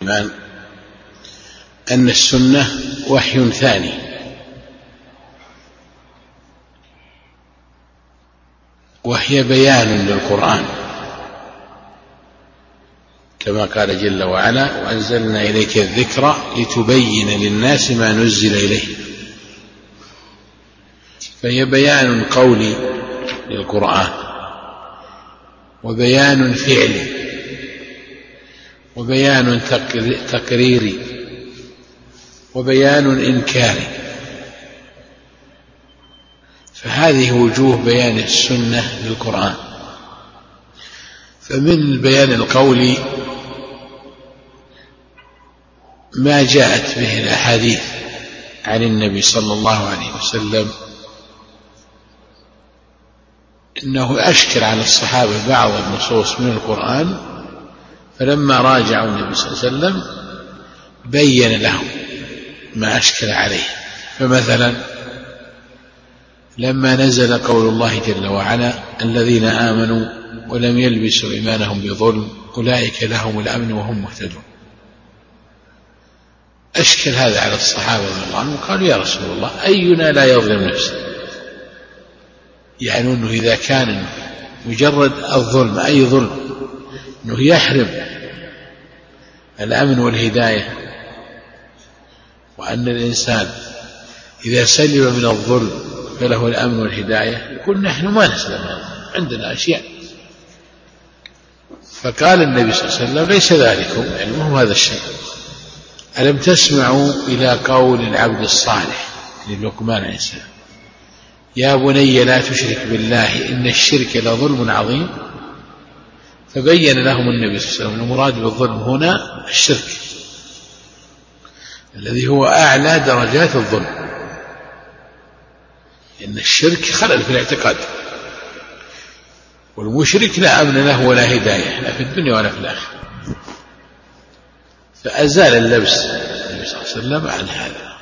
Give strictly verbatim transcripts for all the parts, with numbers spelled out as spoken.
أن السنة وحي ثاني، وهي بيان للقرآن كما قال جل وعلا: وأنزلنا إليك الذكر لتبين للناس ما نزل إليه. فهي بيان قولي للقرآن، وبيان فعلي، وبيان تقريري، وبيان إنكاري. فهذه وجوه بيان السنة للقرآن. فمن البيان القولي ما جاءت به الأحاديث عن النبي صلى الله عليه وسلم، إنه أشكل على الصحابة بعض النصوص من القرآن، فلما راجعوا النبي صلى الله عليه وسلم بين لهم ما أشكل عليه. فمثلا لما نزل قول الله جل وعلا: الذين آمنوا ولم يلبسوا إيمانهم بظلم أولئك لهم الأمن وهم مهتدون، أشكل هذا على الصحابة رضي الله عنهم، قالوا: يا رسول الله، أينا لا يظلم نفسه؟ يعني أنه إذا كان مجرد الظلم، أي ظلم، أنه يحرم الأمن والهداية، وأن الإنسان إذا سلم من الظلم فله الأمن والهداية، يقول: نحن ما نسلم، عندنا أشياء. فقال النبي صلى الله عليه وسلم: ليس ذلكم، يعني ما هو هذا الشيء. ألم تسمعوا إلى قول العبد الصالح للقمان عليه السلام: يا بني لا تشرك بالله إن الشرك لظلم عظيم؟ فبين لهم النبي صلى الله عليه وسلم المراد بالظلم هنا الشرك الذي هو أعلى درجات الظلم، إن الشرك خلل في الاعتقاد، والمشرك لا أمن له ولا هداية، لا في الدنيا ولا في الآخرة. فأزال اللبس النبي صلى الله عليه وسلم عن هذا.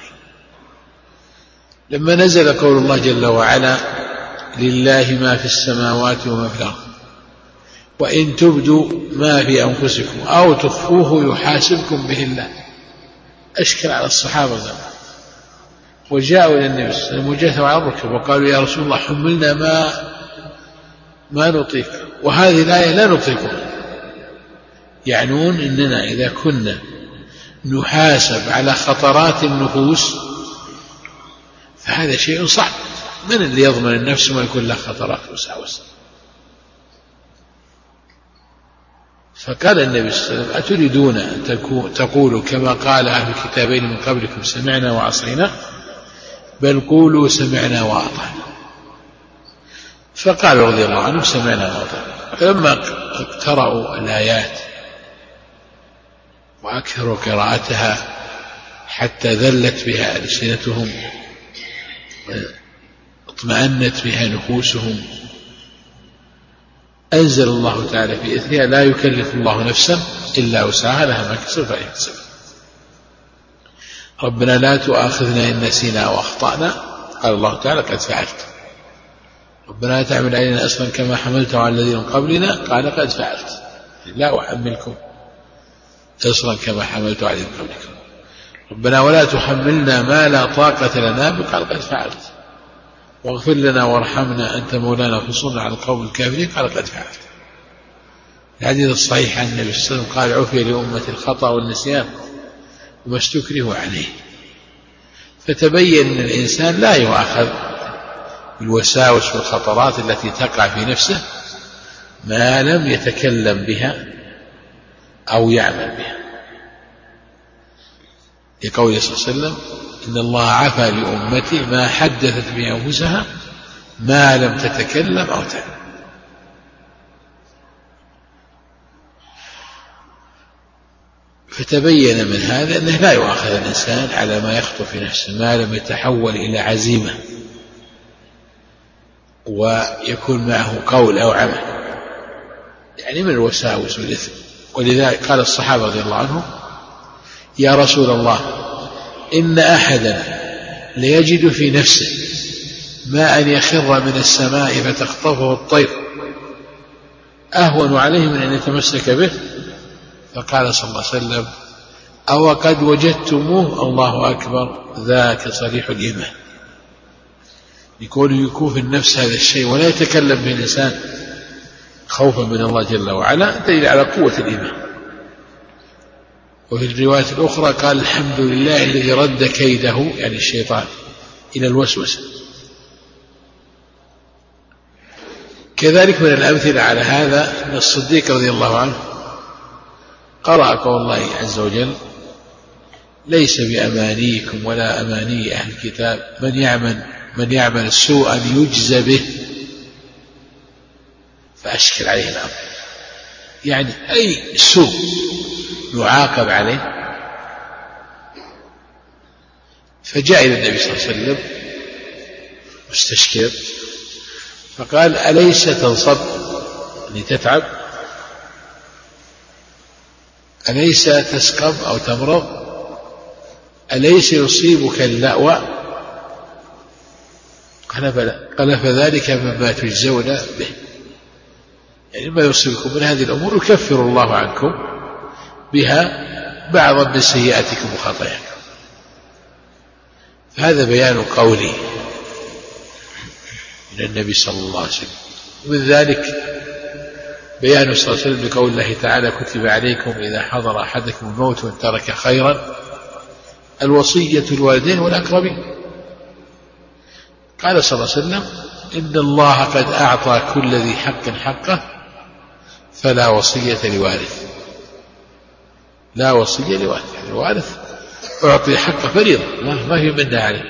لما نزل قول الله جل وعلا: لله ما في السماوات وما في الأرض وإن تبدوا ما في أنفسكم أو تخفوه يحاسبكم به الله، أشكل على الصحابة ذلك، وجاءوا إلى النبي صلى الله عليه وسلم وجثوا على الركب وقالوا: يا رسول الله، حملنا ما ما نطيق، وهذه الآية لا نطيقها. يعنون إننا إذا كنا نحاسب على خطرات النفوس فهذا شيء صعب. من اللي يضمن النفس ما يكون له خطرات وساوس؟ فقال النبي صلى الله عليه وسلم: أتريدون أن تقولوا كما قال أهل الكتابين من قبلكم سمعنا وعصينا؟ بل قولوا سمعنا وأطعنا. فقال رضي الله عنه: سمعنا وأطعنا. فلما اقترأوا الآيات وأكثروا قراءتها حتى ذلت بها ألسنتهم واطمأنت بها نفوسهم، أنزل الله تعالى في إثرها: لا يكلف الله نفسا إلا وسعها لها ما كسبت فعليها اكتسبت. ربنا لا تؤاخذنا إن نسينا أو أخطأنا، قال الله تعالى: قد فعلت. ربنا لا تعمل علينا أصلا كما حملته على الذين من قبلنا، قال: قد فعلت. لا أحملكم أصلا كما حملته على الذين من قبلكم. ربنا ولا تحملنا ما لا طاقة لنا به، قال: قد فعلت. واغفر لنا وارحمنا أنت مولانا فانصرنا على القوم الكافرين، قال: قد فعلت. الحديث الصحيح عن النبي صلى الله عليه وسلم قال: عفي لأمة الخطأ والنسيان وما استكرهوا عليه. فتبين أن الإنسان لا يؤاخذ بالوساوس والخطرات التي تقع في نفسه ما لم يتكلم بها أو يعمل بها، لقوله صلى الله عليه وسلم: إن الله عفى لأمتي ما حدثت به أنفسها ما لم تتكلم أو تعمل. فتبين من هذا أنه لا يؤاخذ الإنسان على ما يخطر في نفسه ما لم يتحول إلى عزيمة ويكون معه قول أو عمل، يعني من الوساوس والإثم. ولذلك قال الصحابة رضي الله عنهم: يا رسول الله، إن أحدا ليجد في نفسه ما أن يخر من السماء فتخطفه الطير أهون عليه من أن يتمسك به. فقال صلى الله عليه وسلم: أو قد وجدتموه الله أكبر ذاك صريح الإيمان. يكون يكون في النفس هذا الشيء ولا يتكلم به الإنسان خوفا من الله جل وعلا دليل على قوة الإيمان. وفي الرواية الأخرى قال الحمد لله الذي رد كيده يعني الشيطان إلى الوسوسة. كذلك من الأمثلة على هذا أن الصديق رضي الله عنه قرأ قول الله عز وجل ليس بأمانيكم ولا أماني أهل الكتاب من يعمل من يعمل سوءا يجزى به فأشكل عليه الأمر، يعني أي سوء يعاقب عليه. فجاء إلى النبي صلى الله عليه وسلم مستشكر فقال أليس تنصب لتتعب، أليس تسقم أو تمرض، أليس يصيبك اللأوى؟ قال بلى. قال فذلك مما تجزون به، يعني ما يصيبكم من هذه الأمور يكفر الله عنكم بها بعضا من سيئاتكم وخطاياكم. فهذا بيان قولي من النبي صلى الله عليه وسلم. ومن ذلك بيان صلى الله عليه وسلم بقول الله تعالى كتب عليكم إذا حضر أحدكم الموت وإن ترك خيرا الوصية الوالدين والأقربين. قال صلى الله عليه وسلم إن الله قد أعطى كل ذي حق حقه فلا وصية لوارث. لا وصية لوارث، يعني الوارث أعطي حق فريضة ما في منه عليه.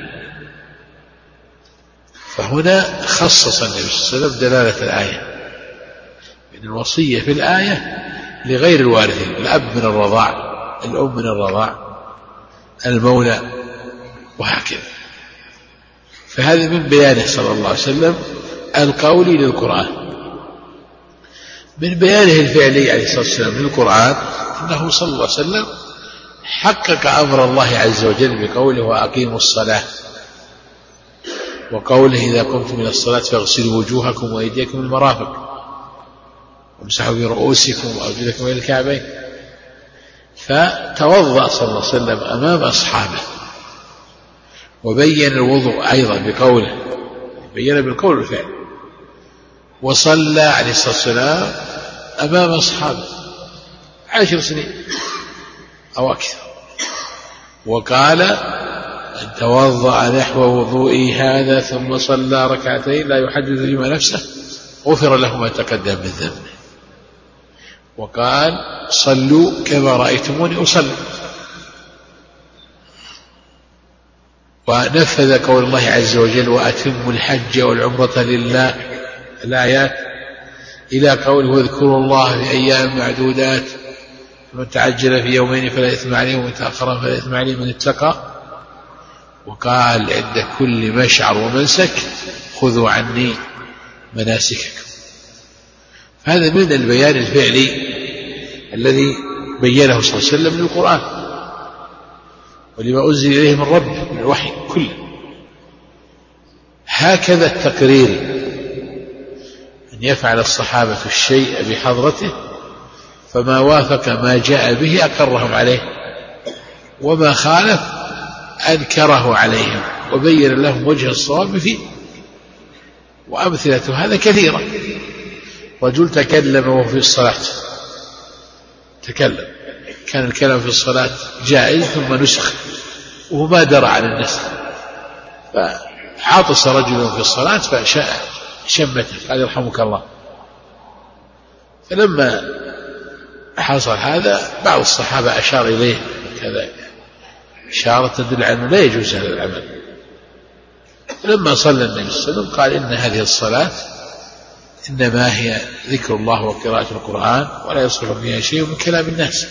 فهنا خصص النبي صلى الله عليه وسلم دلالة الآية إن الوصية في الآية لغير الوارثين، الأب من الرضاع، الأم من الرضاع، المولى وهكذا. فهذا من بيانه صلى الله عليه وسلم القولي للقرآن. من بيانه الفعلي عليه الصلاة والسلام للقرآن أنه صلى الله عليه وسلم حقق أمر الله عز وجل بقوله وأقيموا الصلاة، وقوله إذا قمتم من الصلاة فاغسلوا وجوهكم وأيديكم المرافق وامسحوا برؤوسكم وأرجلكم إلى الكعبين. فتوضأ صلى الله عليه وسلم أمام أصحابه وبين الوضوء أيضا بقوله، بين بالقول والفعل، وصلى عليه الصلاة والسلام أمام أصحابه عشر سنين أو أكثر، وقال أن توضأ نحو وضوئي هذا ثم صلى ركعتين لا يحدث فيما نفسه غفر له ما تقدم من ذنبه. وقال صلوا كما رأيتموني أصلي. ونفذ قول الله عز وجل وأتموا الحج والعمرة لله الآيات إلى قوله واذكروا الله في أيام معدودات من تعجل في يومين فلا إثم عليه ومن تأخر فلا إثم عليه من اتقى. وقال عند كل مشعر ومنسك خذوا عني مناسككم. هذا من البيان الفعلي الذي بينه صلى الله عليه وسلم للقرآن ولما أنزل إليه من رب من الوحي كله. هكذا التقرير أن يفعل الصحابة الشيء بحضرته فما وافق ما جاء به أقرهم عليه وما خالف أنكره عليهم وبين لهم وجه الصواب فيه. وأمثلة هذا كثيرة. رجل تكلم وهو في الصلاة، تكلم كان الكلام في الصلاة جائز ثم نسخ وهو ما درى عن النسخ، فعطس رجل في الصلاة فشمته قال يرحمك الله. فلما حصل هذا بعض الصحابة أشار إليه كذا إشارة تدل على أنه لا يجوز هذا العمل. لما صلى النبي صلى الله عليه وسلم قال إن هذه الصلاة إنما هي ذكر الله وقراءة القرآن ولا يصلح فيها شيء من كلام الناس.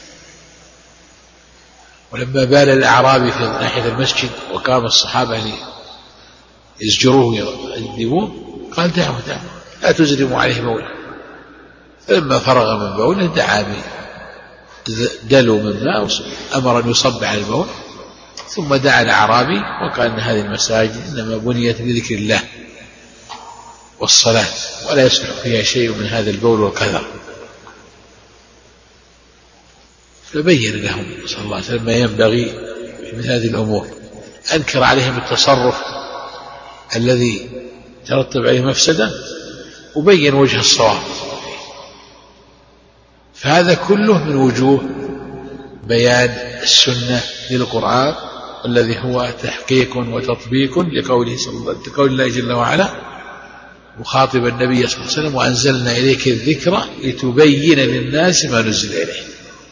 ولما بال الأعرابي في ناحية المسجد وقام الصحابة يزجروه ويؤدبوه قال دعوا دعوا لا تزرموا عليه بوله. فلما فرغ من بوله دعا بدلو من ماء أمر أن يصب على البول ثم دعا الأعرابي وقال إن هذه المساجد إنما بنيت لذكر الله والصلاة ولا يصلح فيها شيء من هذا البول والقذر. فبين لهم صلى الله عليه وسلم ما ينبغي في مثل هذه الأمور، أنكر عليهم التصرف الذي ترتب عليه مفسدة وبين وجه الصواب. فهذا كله من وجوه بيان السنة للقرآن، الذي هو تحقيق وتطبيق لقوله صلى الله عليه وسلم، لقول الله جل وعلا مخاطب النبي صلى الله عليه وسلم: وأنزلنا إليك الذكر لتبين للناس ما نزل إليه.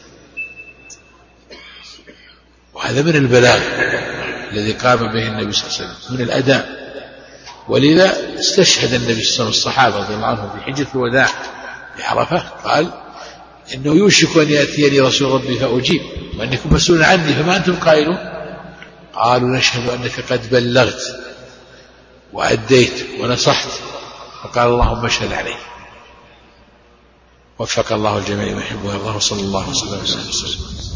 وهذا من البلاغ الذي قام به النبي صلى الله عليه وسلم، من الأداء. ولذا استشهد النبي صلى الله عليه وسلم الصحابة رضي الله عنهم في حجة الوداع بعرفة، قال: إنه يوشك أن يأتيني رسول ربي فأجيب وأنكم مسؤولون عني فما أنتم قائلون؟ قالوا: نشهد أنك قد بلغت وأديت ونصحت. فقال: اللهم اشهد عليه. وفق الله الجميع ويحبه الله، صلى الله عليه وسلم.